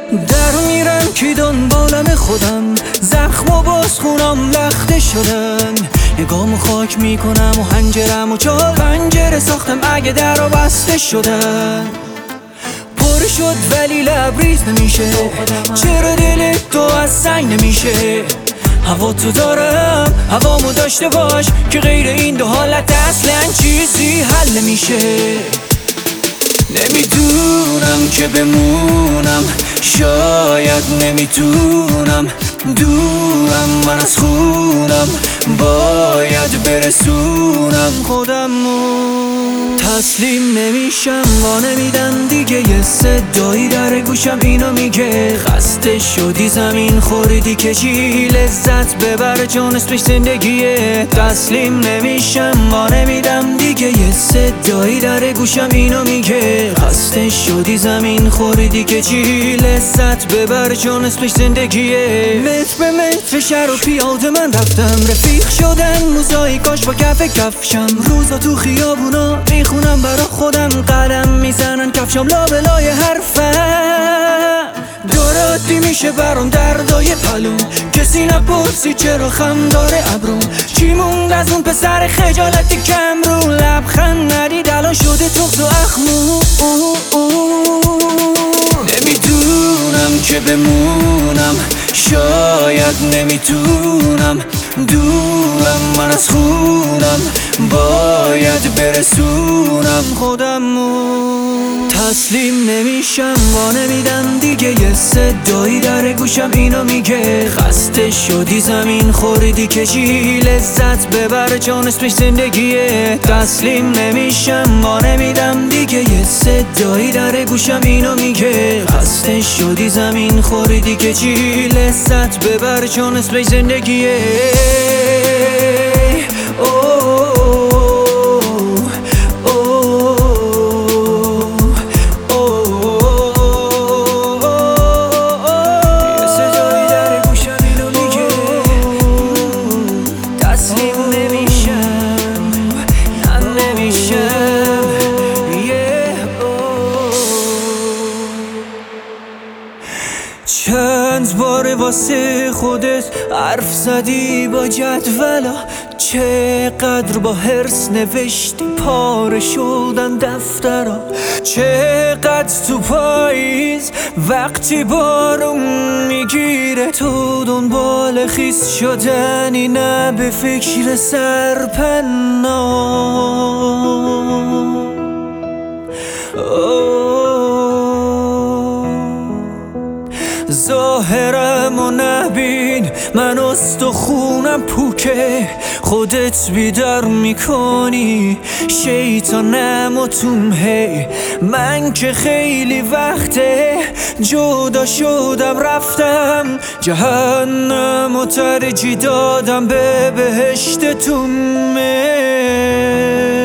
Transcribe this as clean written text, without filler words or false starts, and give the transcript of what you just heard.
در میرم که دنبالم خودم، زخم و باز خونم لخته شدن. نگامو خاک میکنم و هنجرم و چال پنجره ساختم اگه در و بسته شدن. پر شد ولی لبریز نمیشه، چرا دل تو از سنگ نمیشه؟ هوا تو دارم، هوامو داشته باش که غیر این دو حالت اصلا چیزی حل نمیشه. نمیدونم که بمونم، شاید نمیتونم، دورم من از خونم، باید برسونم خودمو. تسلیم نمیشم وا نمیدم دیگه، یه صدایی در گوشم اینو میگه خسته شدی زمین خوردی که چی لذت ببر چون اسمش زندگیه. تسلیم نمیشم وا نمیدم دیگه، یه صدایی در گوشم اینو میگه خسته شدی زمین خوردی که چی لذت ببر چون اسمش زندگیه. متر به متر شهر و پیاده من رفتم، رفیق شدن موزاییکاش با کف کفشم. روزا تو خیابونا میخونم برا خودم، قدم میزنن کفشم لابلای حرفم. دورادی میشه برام دردای پلون، کسی نپرسی چرا خم داره ابرون. چی موند از اون پسر خجالتی کم رو، لبخند ندید الان شده تخت و اخمون. نمیدونم که بمونم، شاید نمیتونم، دورم من از خونم، باید برسونم خودمو. تسلیم نمیشم وا نمیدم دیگه، یه صدایی در گوشم اینو میگه خسته شدی زمین خوردی که چی لذت ببر چون اسمش زندگیه. تسلیم نمیشم وا نمیدم دیگه، یه صدایی در گوشم اینو میگه خسته شدی زمین خوردی که چی لذت ببر چون اسمش زندگیه. چند بار واسه خودت حرف زدی با جدولا، چقدر با حرص نوشتی پاره شدن دفترا. چقدر تو پاییز وقتی بارون میگیره تو دنبال خیس شدنی، نه به فکر سرپنا. ظاهرم و نبین من استخونم پوکه، خودت بیدار میکنی شیطانم و هی. من که خیلی وقته جدا شدم رفتم جهنم و ترجیح دادم به بهشت تومه.